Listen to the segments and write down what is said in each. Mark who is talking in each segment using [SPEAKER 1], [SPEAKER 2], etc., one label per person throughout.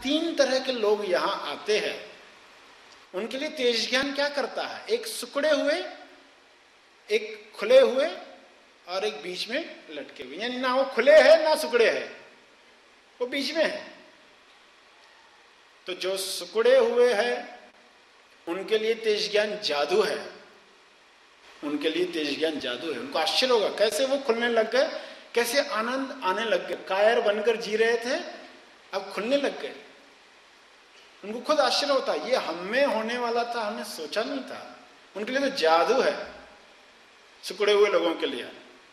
[SPEAKER 1] तीन तरह के लोग यहां आते हैं। उनके लिए तेज ज्ञान क्या करता है? एक सिकुड़े हुए, एक खुले हुए और एक बीच में लटके हुए, यानी ना वो खुले हैं ना सिकुड़े हैं, वो बीच में है। तो जो सिकुड़े हुए हैं उनके लिए तेज ज्ञान जादू है, उनके लिए तेज ज्ञान जादू है। उनको आश्चर्य होगा कैसे वो खुलने लग गए, कैसे आनंद आने लग गए। कायर बनकर जी रहे थे, अब खुलने लग गए। उनको खुद आश्चर्य होता है, ये हमें होने वाला था, हमने सोचा नहीं था। उनके लिए तो जादू है सिकुड़े हुए लोगों के लिए।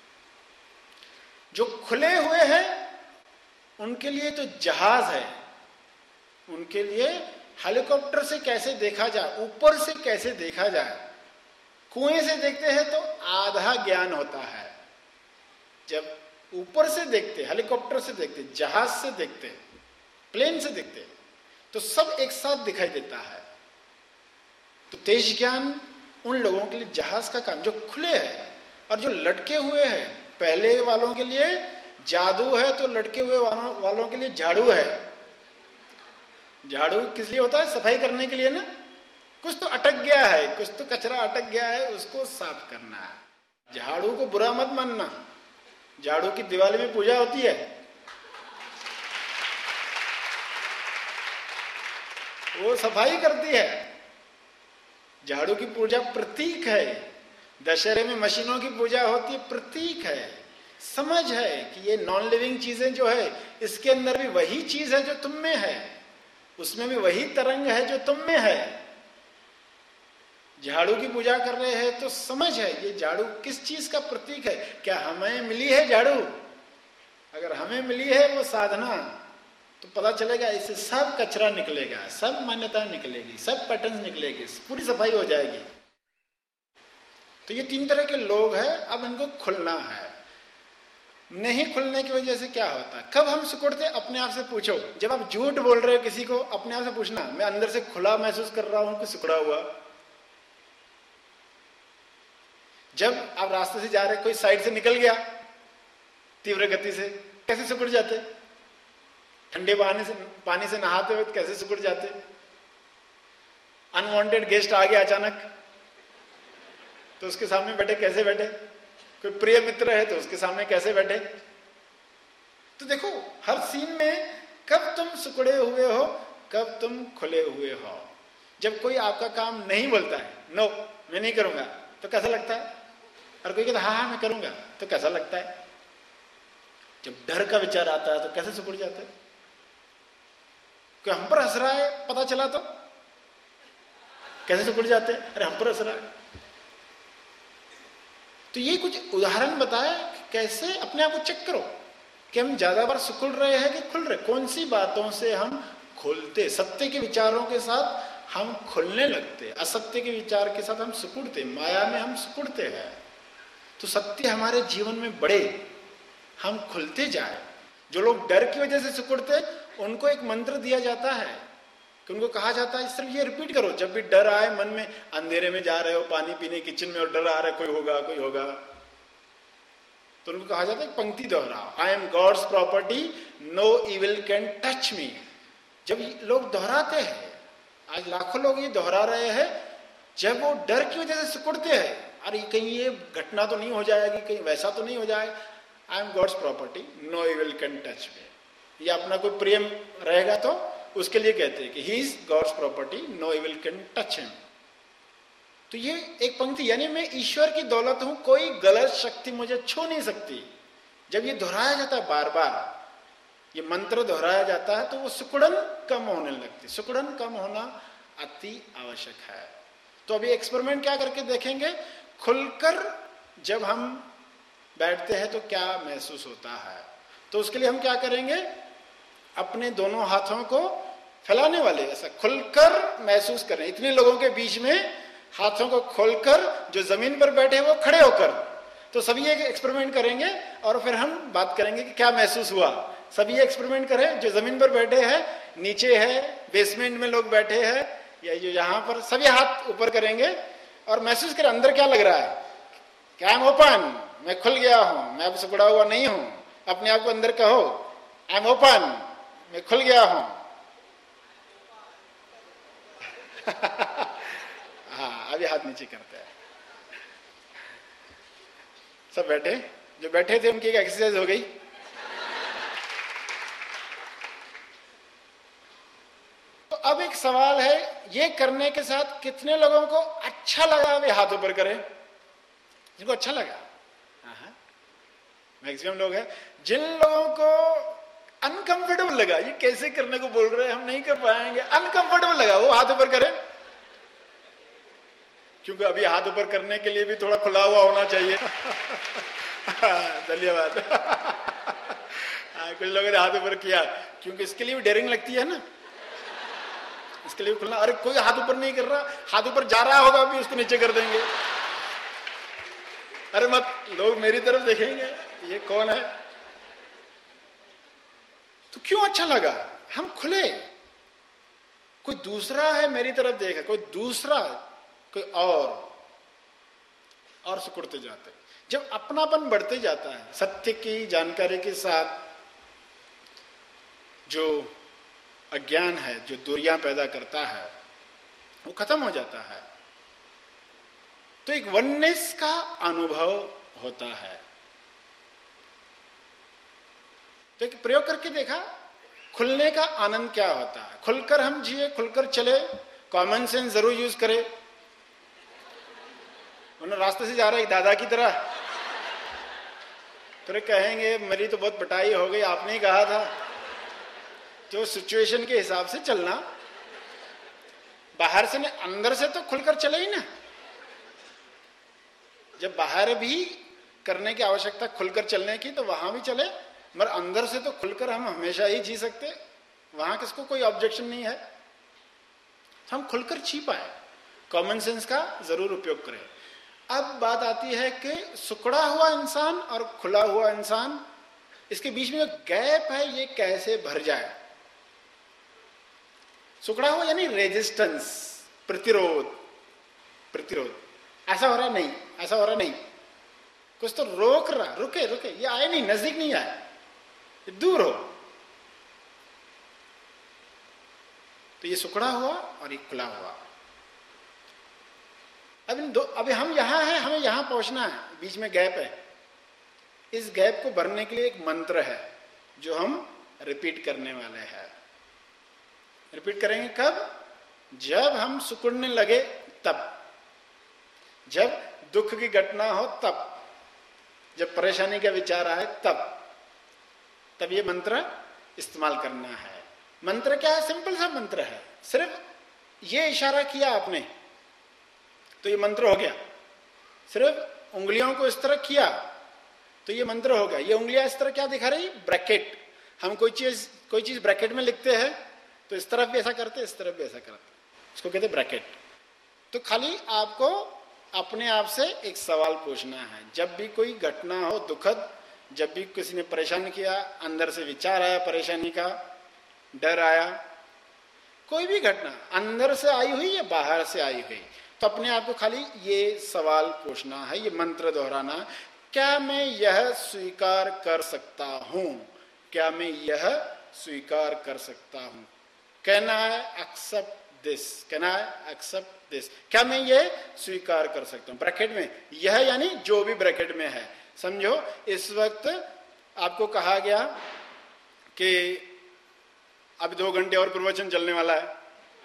[SPEAKER 1] जो खुले हुए हैं उनके लिए तो जहाज है, उनके लिए हेलीकॉप्टर से कैसे देखा जाए, ऊपर से कैसे देखा जाए। कुएं से देखते हैं तो आधा ज्ञान होता है, जब ऊपर से देखते, हेलीकॉप्टर से देखते, जहाज से देखते, प्लेन से देखते, तो सब एक साथ दिखाई देता है। तो तेज ज्ञान उन लोगों के लिए जहाज का काम, जो खुले हैं। और जो लटके हुए हैं, पहले वालों के लिए जादू है, तो लटके हुए वालों के लिए झाड़ू है। झाड़ू किस लिए होता है? सफाई करने के लिए ना। कुछ तो अटक गया है, कुछ तो कचरा अटक गया है, उसको साफ करना है। झाड़ू को बुरा मत मानना, झाड़ू की दिवाली में पूजा होती है, वो सफाई करती है। झाड़ू की पूजा प्रतीक है। दशहरे में मशीनों की पूजा होती है, प्रतीक है, समझ है कि ये नॉन लिविंग चीजें जो है, इसके अंदर भी वही चीज है जो तुम में है, उसमें भी वही तरंग है जो तुम में है। झाड़ू की पूजा कर रहे हैं तो समझ है ये झाड़ू किस चीज का प्रतीक है। क्या हमें मिली है झाड़ू? अगर हमें मिली है वो साधना, तो पता चलेगा इससे सब कचरा निकलेगा, सब मान्यता निकलेगी, सब पैटर्न निकलेगी, पूरी सफाई हो जाएगी। तो ये तीन तरह के लोग हैं। अब इनको खुलना है। नहीं खुलने की वजह से क्या होता है? कब हम सिकुड़ते? अपने आप से पूछो। जब आप झूठ बोल रहे हो किसी को, अपने आप से पूछना, मैं अंदर से खुला महसूस कर रहा हूं कि सिकुड़ा हुआ? जब आप रास्ते से जा रहे, कोई साइड से निकल गया तीव्र गति से, कैसे सिकुड़ जाते? ठंडे पानी से नहाते हुए कैसे सिकुड़ जाते? अनवांटेड गेस्ट आ गया अचानक, तो उसके सामने बैठे कैसे बैठे? कोई प्रिय मित्र है तो उसके सामने कैसे बैठे? तो देखो हर सीन में कब तुम सिकुड़े हुए हो, कब तुम खुले हुए हो। जब कोई आपका काम नहीं बोलता है, नो मैं नहीं करूंगा, तो कैसा लगता है? और कोई कहता हाँ हाँ मैं करूंगा, तो कैसा लगता है? जब डर का विचार आता है तो कैसे सिकुड़ जाते हैं? कोई हम पर हंस रहा है पता चला तो कैसे सिकुड़ जाते हैं? अरे हम पर हंस रहा है। तो ये कुछ उदाहरण बताया कैसे अपने आप को चेक करो कि हम ज्यादा बार सिकुड़ रहे हैं कि खुल रहे। कौन सी बातों से हम खुलते? सत्य के विचारों के साथ हम खुलने लगते, असत्य के विचार के साथ हम सिकुड़ते, माया में हम सिकुड़ते हैं। तो सत्य हमारे जीवन में बढ़े, हम खुलते जाए। जो लोग डर की वजह से सिकुड़ते, उनको एक मंत्र दिया जाता है कि उनको कहा जाता है सिर्फ ये रिपीट करो, जब भी डर आए मन में, अंधेरे में जा रहे हो पानी पीने किचन में और डर आ रहा है कोई होगा कोई होगा, तो उनको कहा जाता है पंक्ति दोहराओ, I am God's property, no evil can touch me. जब लोग दोहराते हैं, आज लाखों लोग ये दोहरा रहे हैं, जब वो डर की वजह से सिकुड़ते हैं, अरे कहीं ये घटना तो नहीं हो जाएगी, कहीं वैसा तो नहीं हो जाएगा, I am God's property, no evil can touch me. या अपना कोई प्रेम रहेगा तो उसके लिए कहते हैं कि he is God's property, no evil can touch him. तो ये एक पंक्ति, यानी मैं ईश्वर की दौलत हूं, कोई गलत शक्ति मुझे छू नहीं सकती। जब ये दोहराया जाता है बार बार, ये मंत्र दोहराया जाता है, तो वो सिकुड़न कम होने लगती। सिकुड़न कम होना अति आवश्यक है। तो अभी एक्सपेरिमेंट क्या करके देखेंगे, खुलकर जब हम बैठते हैं तो क्या महसूस होता है। तो उसके लिए हम क्या करेंगे, अपने दोनों हाथों को फैलाने वाले ऐसा खुलकर महसूस करें। इतने लोगों के बीच में हाथों को खोलकर, जो जमीन पर बैठे वो खड़े होकर, तो सभी एक एक्सपेरिमेंट करेंगे और फिर हम बात करेंगे कि क्या महसूस हुआ। सभी एक्सपेरिमेंट करें, जो जमीन पर बैठे हैं, नीचे है, बेसमेंट में लोग बैठे हैं, या जो यहाँ पर, सभी हाथ ऊपर करेंगे और महसूस करें अंदर क्या लग रहा है। क्या आई एम ओपन, मैं खुल गया हूं, मैं अब सिकुड़ा हुआ नहीं हूं। अपने आप को अंदर कहो, आई एम ओपन, मैं खुल गया हूं। अभी हाथ नीचे करते हैं। सब बैठे, जो बैठे थे उनकी एक एक्सरसाइज हो गई। तो अब एक सवाल है, ये करने के साथ कितने लोगों को अच्छा लगा? वे हाथ ऊपर करें जिनको अच्छा लगा। मैक्सिमम लोग हैं। जिन लोगों को अनकंफर्टेबल लगा, ये कैसे करने को बोल रहे हैं, हम नहीं कर पाएंगे, अनकंफर्टेबल लगा, वो हाथ ऊपर करें। क्योंकि अभी हाथ ऊपर करने के लिए भी थोड़ा खुला हुआ होना चाहिए। धन्यवाद। कुछ लोगों ने हाथ ऊपर किया, क्योंकि इसके लिए भी डेयरिंग लगती है ना, इसके लिए भी खुलना। अरे कोई हाथ ऊपर नहीं कर रहा, हाथ ऊपर जा रहा होगा अभी उसको नीचे कर देंगे। अरे मत, लोग मेरी तरफ देखेंगे, ये कौन है। तो क्यों अच्छा लगा? हम खुले, कोई दूसरा है मेरी तरफ देखा, कोई दूसरा, कोई और सिकुड़ते जाते। जब अपनापन बढ़ते जाता है, सत्य की जानकारी के साथ जो अज्ञान है, जो दूरियां पैदा करता है, वो खत्म हो जाता है। तो एक वननेस का अनुभव होता है। तो एक प्रयोग करके देखा, खुलने का आनंद क्या होता है। खुलकर हम जिए, खुलकर चले, कॉमन सेंस जरूर यूज करें। उन्होंने रास्ते से जा रहा है एक दादा की तरह, तो कहेंगे मेरी तो बहुत पिटाई हो गई, आपने ही कहा था। तो सिचुएशन के हिसाब से चलना, बाहर से नहीं, अंदर से तो खुलकर चले ही ना। जब बाहर भी करने की आवश्यकता खुलकर चलने की, तो वहां भी चले, मगर अंदर से तो खुलकर हम हमेशा ही जी सकते, वहां किसको कोई ऑब्जेक्शन नहीं है। तो हम खुलकर जी पाए, कॉमन सेंस का जरूर उपयोग करें। अब बात आती है कि सिकुड़ा हुआ इंसान और खुला हुआ इंसान, इसके बीच में जो गैप है, ये कैसे भर जाए। सिकुड़ा हुआ यानी रेजिस्टेंस, प्रतिरोध। ऐसा हो रहा नहीं, ऐसा हो रहा नहीं, कुछ तो रोक रहा, रुके, ये आए नहीं, नजदीक नहीं आए, दूर हो। तो ये सिकुड़ा हुआ और ये खुला हुआ। अब इन दो, अभी हम यहां हैं, हमें यहां पहुंचना है, बीच में गैप है। इस गैप को भरने के लिए एक मंत्र है जो हम रिपीट करने वाले हैं। रिपीट करेंगे कब? जब हम सिकुड़ने लगे तब, जब दुख की घटना हो तब, जब परेशानी का विचार आए तब ये मंत्र इस्तेमाल करना है। मंत्र क्या है? सिंपल सा मंत्र है, सिर्फ ये इशारा किया आपने तो ये मंत्र हो गया। सिर्फ उंगलियों को इस तरह किया तो ये मंत्र हो गया। ये उंगलियां इस तरह क्या दिखा रही? ब्रैकेट। हम कोई चीज ब्रैकेट में लिखते हैं तो इस तरफ भी ऐसा करते, इस तरफ भी ऐसा करते, इसको कहते ब्रैकेट। तो खाली आपको अपने आप से एक सवाल पूछना है, जब भी कोई घटना हो दुखद, जब भी किसी ने परेशान किया, अंदर से विचार आया परेशानी का, डर आया, कोई भी घटना अंदर से आई हुई या बाहर से आई हुई, तो अपने आप को खाली ये सवाल पूछना है, ये मंत्र दोहराना, क्या मैं यह स्वीकार कर सकता हूं? क्या मैं यह स्वीकार कर सकता हूं? कहना है एक्सेप्ट दिस, कहना है एक्सेप्ट दिस। क्या मैं ये स्वीकार कर सकता हूं? ब्रैकेट में यह यानी जो भी ब्रैकेट में है। समझो इस वक्त आपको कहा गया कि अब 2 घंटे और प्रवचन चलने वाला है,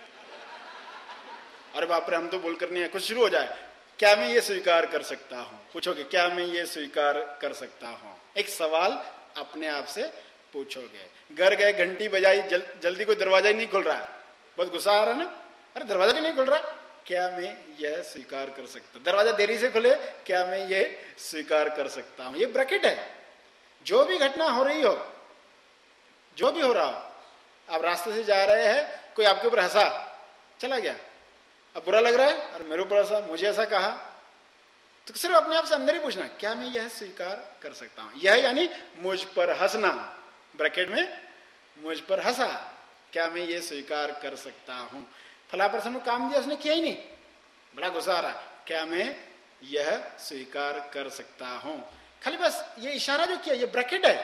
[SPEAKER 1] अरे बाप रे हम तो बोल करनी है, कुछ शुरू हो जाए, क्या मैं ये स्वीकार कर सकता हूं? पूछोगे क्या मैं ये स्वीकार कर सकता हूं? एक सवाल अपने आप से पूछोगे। घर गए, घंटी बजाई, जल्दी कोई दरवाजा ही नहीं खुल रहा है, बहुत गुस्सा आ रहा है ना, अरे दरवाजा क्यों नहीं खुल रहा? क्या मैं यह स्वीकार कर सकता? दरवाजा देरी से खुले, क्या मैं ये स्वीकार कर सकता हूं? ये ब्रैकेट है। जो भी घटना हो रही हो, जो भी हो रहा हो, आप रास्ते से जा रहे हैं, कोई आपके ऊपर हंसा, चला गया, अब बुरा लग रहा है, और मेरे ऊपर हंसा, मुझे ऐसा कहा, तो सिर्फ अपने आप से अंदर ही पूछना, क्या मैं यह स्वीकार कर सकता हूं? यह यानी मुझ पर हंसना, ब्रैकेट में मुझ पर हंसा, क्या मैं ये स्वीकार कर सकता हूं? फला पर्सन को काम दिया, उसने किया ही नहीं, बड़ा गुस्सा आ रहा है, क्या मैं यह स्वीकार कर सकता हूं? खाली बस ये इशारा जो किया, ये ब्रैकेट है,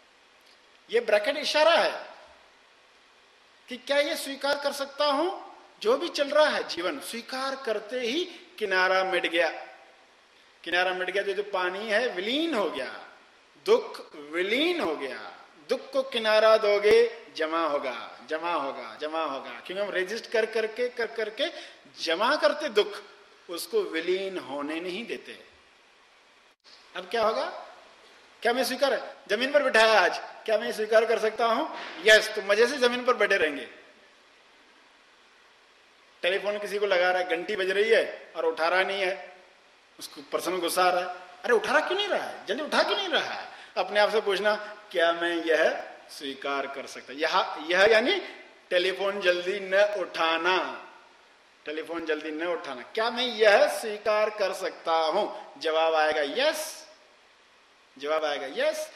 [SPEAKER 1] ये ब्रैकेट इशारा है कि क्या ये स्वीकार कर सकता हूं जो भी चल रहा है जीवन, स्वीकार करते ही किनारा मिट गया। किनारा मिट गया, जो पानी है विलीन हो गया, दुख विलीन हो गया। दुख को किनारा दोगे, जमा होगा, जमा होगा, जमा होगा, क्योंकि हम रेजिस्ट कर करके जमा करते दुख, उसको विलीन होने नहीं देते। अब क्या होगा? क्या मैं स्वीकार, जमीन पर बिठाया आज, क्या मैं स्वीकार कर सकता हूं? यस, तो मजे से जमीन पर बैठे रहेंगे। टेलीफोन किसी को लगा रहा है, घंटी बज रही है और उठा रहा नहीं है, उसको पर्सन गुस्सा आ रहा है, अरे उठा रहा क्यों नहीं रहा है, जल्दी उठा क्यों नहीं रहा है? अपने आप से पूछना, क्या मैं यह स्वीकार कर सकता? यह यानी टेलीफोन जल्दी न उठाना, टेलीफोन जल्दी न उठाना। क्या मैं यह स्वीकार कर सकता हूं? जवाब आएगा यस, जवाब आएगा यस।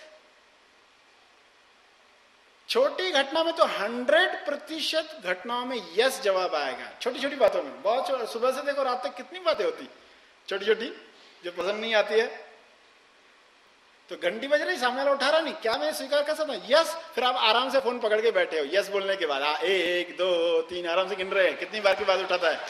[SPEAKER 1] छोटी घटना में तो 100% घटनाओं में यस जवाब आएगा। छोटी छोटी बातों में, बहुत सुबह से देखो रात तक कितनी बातें होती छोटी छोटी जो पसंद नहीं आती है, तो घंटी बज रही, सामने वाला उठा रहा नहीं, क्या मैं स्वीकार कर सकता हूं? यस। फिर आप आराम से फोन पकड़ के बैठे हो, यस बोलने के बाद 1 2 3 आराम से गिन रहे हैं कितनी बार की बात उठाता है।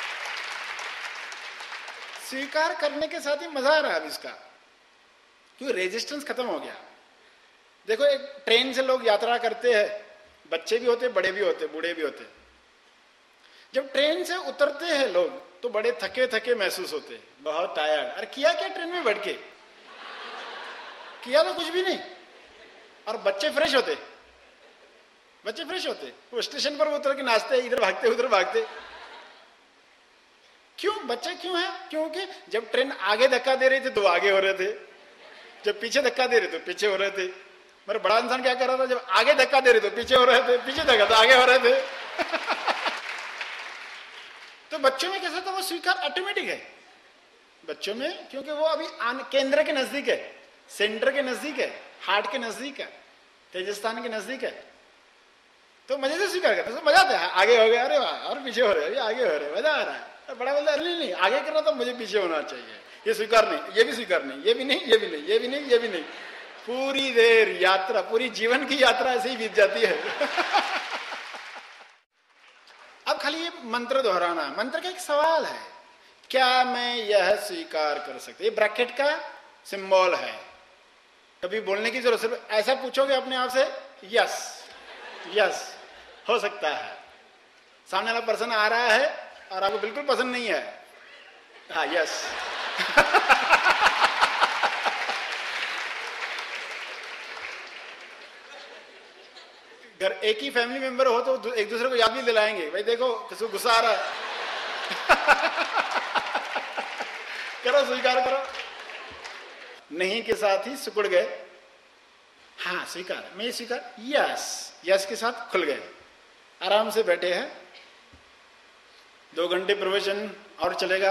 [SPEAKER 1] स्वीकार करने के साथ ही मजा आ रहा है अब इसका, क्योंकि रेजिस्टेंस खत्म हो गया। देखो, एक ट्रेन से लोग यात्रा करते हैं, बच्चे भी होते, बड़े भी होते, बूढ़े भी होते। जब ट्रेन से उतरते हैं लोग तो बड़े थके थके महसूस होते, बहुत टायर्ड। अरे किया क्या ट्रेन में बैठ के? किया तो कुछ भी नहीं। और बच्चे फ्रेश होते, बच्चे फ्रेश होते, वो स्टेशन पर उतर के नाचते, इधर भागते उधर भागते। क्यों? बच्चे क्यों है? क्योंकि जब ट्रेन आगे धक्का दे रही थी तो आगे हो रहे थे, जब पीछे धक्का दे रहे तो पीछे हो रहे थे। मेरा बड़ा इंसान क्या कर रहा था? जब आगे धक्का दे रहे तो पीछे हो रहे थे, पीछे धक्का तो आगे हो रहे थे। तो बच्चों में कैसा था? वो स्वीकार ऑटोमेटिक है बच्चों में, क्योंकि वो अभी केंद्र के नजदीक है, सेंटर के नजदीक है, हार्ट के नजदीक है, तेजस्थान के नजदीक है, तो मजे से स्वीकार करते हैं। मजा आता है, आगे हो गए, अरे वाह, और पीछे हो रहे, आगे हो रहे, मजा आ रहा है। बड़ा बोलता है, नहीं आगे करना तो मुझे पीछे होना चाहिए, ये स्वीकार नहीं, ये भी स्वीकार नहीं, ये भी नहीं, ये भी नहीं, ये भी नहीं, ये भी नहीं। पूरी देर यात्रा, पूरी जीवन की यात्रा ऐसे ही बीत जाती है। अब खाली ये मंत्र दोहराना, मंत्र का एक सवाल है, क्या मैं यह स्वीकार कर सकता? ये ब्रैकेट का सिंबल है, कभी बोलने की जरूरत, सिर्फ ऐसा पूछोगे अपने आप से, यस यस हो सकता है। सामने वाला पर्सन आ रहा है और आपको बिल्कुल पसंद नहीं है, हाँ यस। अगर एक ही फैमिली मेंबर हो तो एक दूसरे को याद भी दिलाएंगे, भाई देखो किसी को गुस्सा आ रहा है। करो, स्वीकार करो। नहीं के साथ ही सिकुड़ गए, हाँ स्वीकार, मैं स्वीकार, यस, यस के साथ खुल गए, आराम से बैठे हैं। 2 घंटे प्रवचन और चलेगा।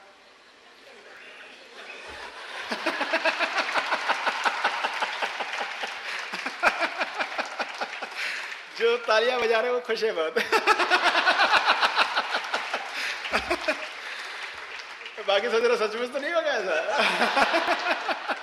[SPEAKER 1] जो तालियां बजा रहे हैं वो खुश है बहुत। बाकी सोच रहे सचमुच तो नहीं होगा ऐसा।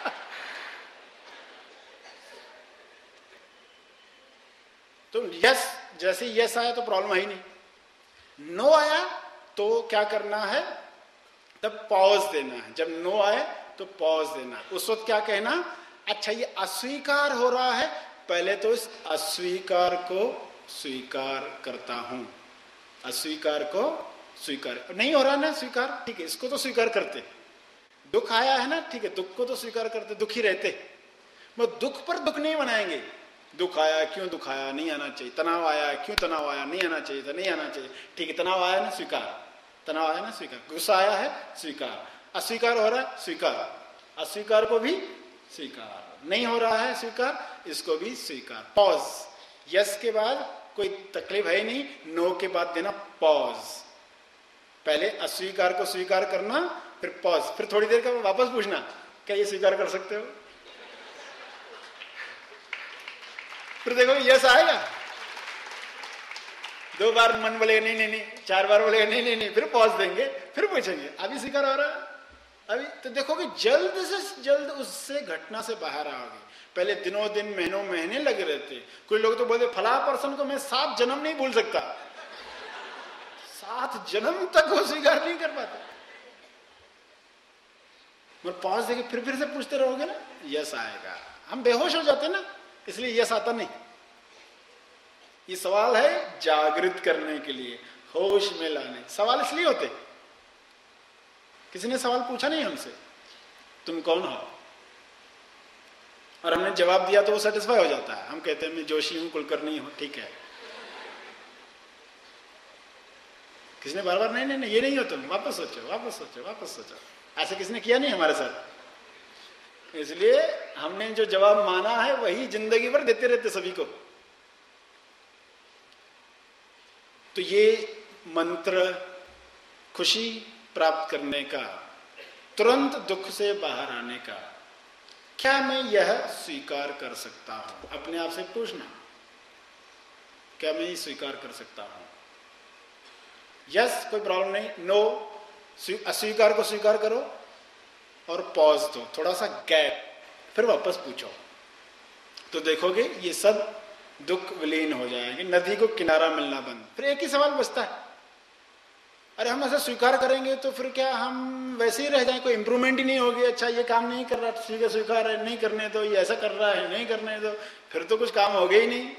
[SPEAKER 1] तो यस, जैसे यस आया तो प्रॉब्लम है ही नहीं, नो आया तो क्या करना है? तब पॉज देना है। जब नो आए तो पॉज देना, उस वक्त क्या कहना? अच्छा ये अस्वीकार हो रहा है, पहले तो इस अस्वीकार को स्वीकार करता हूं। अस्वीकार को स्वीकार, नहीं हो रहा ना स्वीकार, ठीक है, इसको तो स्वीकार करते। दुख आया है ना, ठीक है, दुख को तो स्वीकार करते, दुखी रहते। वो दुख पर दुख नहीं बनाएंगे। दुख आया, क्यों दुख आया, नहीं आना चाहिए। तनाव आया, क्यों तनाव आया, नहीं आना चाहिए था, नहीं आना चाहिए, ठीक है। तनाव आया ना, स्वीकार। तनाव आया ना, स्वीकार। गुस्सा आया है, स्वीकार। अस्वीकार हो रहा है, स्वीकार। अस्वीकार को भी स्वीकार। नहीं हो रहा है स्वीकार, इसको भी स्वीकार। पॉज। यस के बाद कोई तकलीफ है ही नहीं, नो के बाद देना पॉज। पहले अस्वीकार को स्वीकार करना, फिर पॉज, फिर थोड़ी देर का वापस पूछना, क्या ये स्वीकार कर सकते हो? फिर देखो यस आएगा। 2 बार मन बोलेगा नहीं नहीं नहीं, 4 बार बोलेगा नहीं नहीं नहीं, फिर पॉज देंगे, फिर पूछेंगे अभी स्वीकार हो रहा है अभी, तो देखोगे जल्द से जल्द उससे घटना से बाहर आओगे। पहले दिनों दिन महीनों महीने लगे रहते। कोई लोग तो बोलते फला पर्सन को मैं 7 जन्म नहीं भूल सकता। 7 जन्म तक वो स्वीकार नहीं कर पाते। मगर पॉज देके फिर से पूछते रहोगे ना, यस आएगा। हम बेहोश हो जाते ना, इसलिए यस आता नहीं। ये सवाल है जागृत करने के लिए, होश में लाने। सवाल इसलिए होते, किसी ने सवाल पूछा नहीं हमसे तुम कौन हो, और हमने जवाब दिया तो वो सेटिस्फाई हो जाता है। हम कहते हैं मैं जोशी हूं, कुलकर्णी हूं, ठीक है। किसी ने बार बार नहीं नहीं नहीं ये नहीं हो तुम, वापस सोचो वापस सोचो वापस सोचो, ऐसा किसी ने किया नहीं हमारे साथ। इसलिए हमने जो जवाब माना है वही जिंदगी भर देते रहते सभी को। तो ये मंत्र खुशी प्राप्त करने का, तुरंत दुख से बाहर आने का, क्या मैं यह स्वीकार कर सकता हूं? अपने आप से पूछना, क्या मैं ये स्वीकार कर सकता हूं? यस, कोई प्रॉब्लम नहीं। नो, अस्वीकार को स्वीकार करो और पॉज दो, थोड़ा सा गैप, फिर वापस पूछो, तो देखोगे ये सब दुख विलीन हो जाएंगे। नदी को किनारा मिलना बंद। फिर एक ही सवाल बचता है, अरे हम ऐसा स्वीकार करेंगे तो फिर क्या हम वैसे ही रह जाएं, कोई इंप्रूवमेंट ही नहीं होगी। अच्छा ये काम नहीं कर रहा, ठीक है स्वीकार है, नहीं करने दो। ये ऐसा कर रहा है, नहीं करने दो, फिर तो कुछ काम हो गया ही नहीं।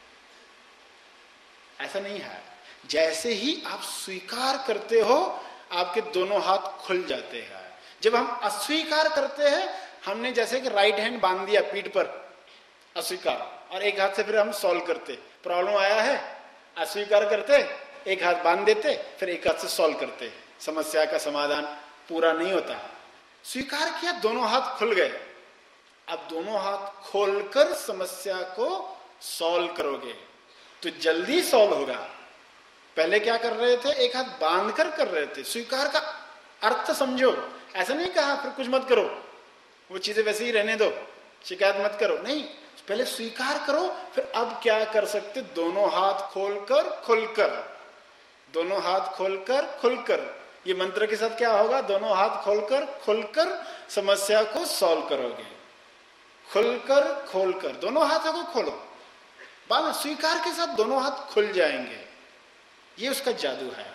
[SPEAKER 1] ऐसा नहीं है। जैसे ही आप स्वीकार करते हो आपके दोनों हाथ खुल जाते हैं। जब हम अस्वीकार करते हैं, हमने जैसे कि राइट हैंड बांध दिया पीठ पर, अस्वीकार, और एक हाथ से फिर हम सॉल्व करते। प्रॉब्लम आया है, अस्वीकार करते, एक हाथ बांध देते, फिर एक हाथ से सॉल्व करते, समस्या का समाधान पूरा नहीं होता। स्वीकार किया, दोनों हाथ खुल गए। अब दोनों हाथ खोलकर समस्या को सॉल्व करोगे तो जल्दी सॉल्व होगा। पहले क्या कर रहे थे, एक हाथ बांध कर रहे थे। स्वीकार का अर्थ समझो, ऐसा नहीं कहा फिर कुछ मत करो, वो चीजें वैसे ही रहने दो, शिकायत मत करो, नहीं, पहले स्वीकार करो। फिर अब क्या कर सकते, दोनों हाथ खोलकर खुलकर, दोनों हाथ खोलकर खुलकर। ये मंत्र के साथ क्या होगा, दोनों हाथ खोलकर खुलकर समस्या को सॉल्व करोगे। खुलकर खोलकर, दोनों हाथों को खोलो, बाद स्वीकार के साथ दोनों हाथ खुल जाएंगे। ये उसका जादू है।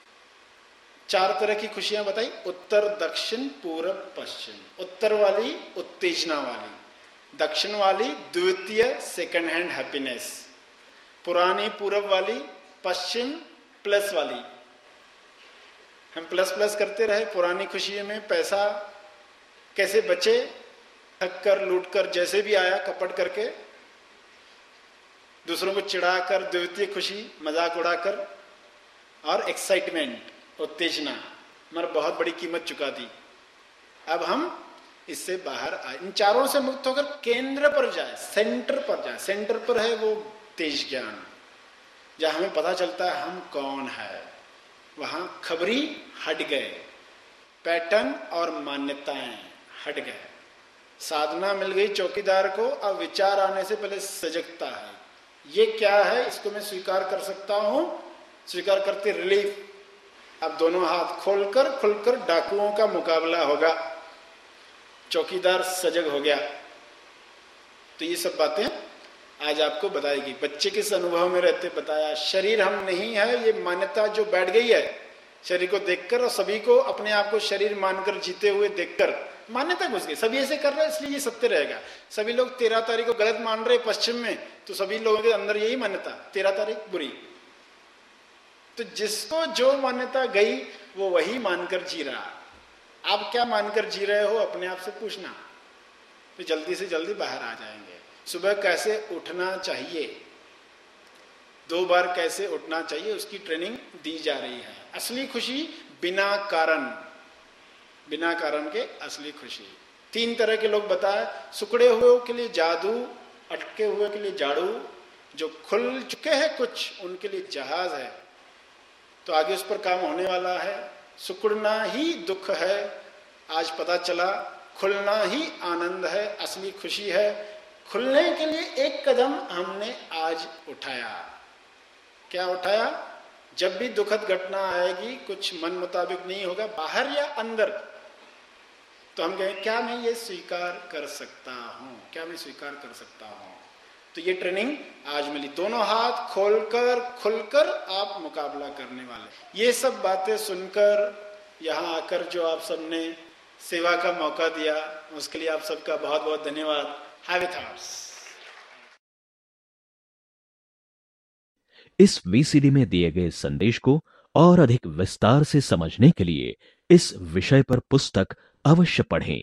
[SPEAKER 1] 4 तरह की खुशियां बताई, उत्तर, दक्षिण, पूर्व, पश्चिम। उत्तर वाली उत्तेजना वाली, दक्षिण वाली द्वितीय सेकंड हैंड हैप्पीनेस, पुरानी पूर्व वाली, पश्चिम प्लस वाली। हम प्लस प्लस करते रहे पुरानी खुशी में, पैसा कैसे बचे, ठग कर लूट कर, जैसे भी आया कपट करके, दूसरों को चिढ़ाकर, द्वितीय खुशी मजाक उड़ाकर, और एक्साइटमेंट उत्तेजना, मगर बहुत बड़ी कीमत चुका दी। अब हम इससे बाहर आए, इन चारों से मुक्त होकर केंद्र पर जाए, सेंटर पर जाए। सेंटर पर है वो तेज ज्ञान, जहां हमें पता चलता है हम कौन है। वहां खबरी हट गए, पैटर्न और मान्यताएं हट गए। साधना मिल गई चौकीदार को, अब विचार आने से पहले सजगता है। ये क्या है, इसको मैं स्वीकार कर सकता हूं, स्वीकार करते रिलीफ। अब दोनों हाथ खोलकर खुलकर डाकुओं का मुकाबला होगा, चौकीदार सजग हो गया। तो ये सब बातें आज आपको बताएगी। बच्चे किस अनुभव में रहते बताया, शरीर हम नहीं है, ये मान्यता जो बैठ गई है शरीर को देखकर, और सभी को अपने आप को शरीर मानकर जीते हुए देखकर मान्यता घुस गई। सभी ऐसे कर रहे हैं इसलिए ये सत्य रहेगा। सभी लोग 13 तारीख को गलत मान रहे पश्चिम में, तो सभी लोगों के अंदर यही मान्यता 13 तारीख बुरी। तो जिसको जो मान्यता गई वो वही मानकर जी रहा। आप क्या मानकर जी रहे हो, अपने आप से पूछना, तो जल्दी से जल्दी बाहर आ जाएंगे। सुबह कैसे उठना चाहिए, 2 बार कैसे उठना चाहिए, उसकी ट्रेनिंग दी जा रही है। असली खुशी बिना कारण, बिना कारण के असली खुशी। 3 तरह के लोग बताए, सुकड़े हुए के लिए जादू, अटके हुए के लिए झाड़ू, जो खुल चुके हैं कुछ उनके लिए जहाज है। तो आगे उस पर काम होने वाला है। सुकड़ना ही दुख है, आज पता चला। खुलना ही आनंद है, असली खुशी है। खुलने के लिए एक कदम हमने आज उठाया। क्या उठाया, जब भी दुखद घटना आएगी, कुछ मन मुताबिक नहीं होगा, बाहर या अंदर, तो हम कहें क्या मैं ये स्वीकार कर सकता हूं, क्या मैं स्वीकार कर सकता हूं। तो ये ट्रेनिंग आज मिली, दोनों हाथ खोलकर खुलकर आप मुकाबला करने वाले। ये सब बातें सुनकर यहाँ आकर जो आप सबने सेवा का मौका दिया, उसके लिए आप सबका बहुत बहुत धन्यवाद। Heavy thoughts.
[SPEAKER 2] इस वीसीडी में दिए गए संदेश को और अधिक विस्तार से समझने के लिए इस विषय पर पुस्तक अवश्य पढ़ें।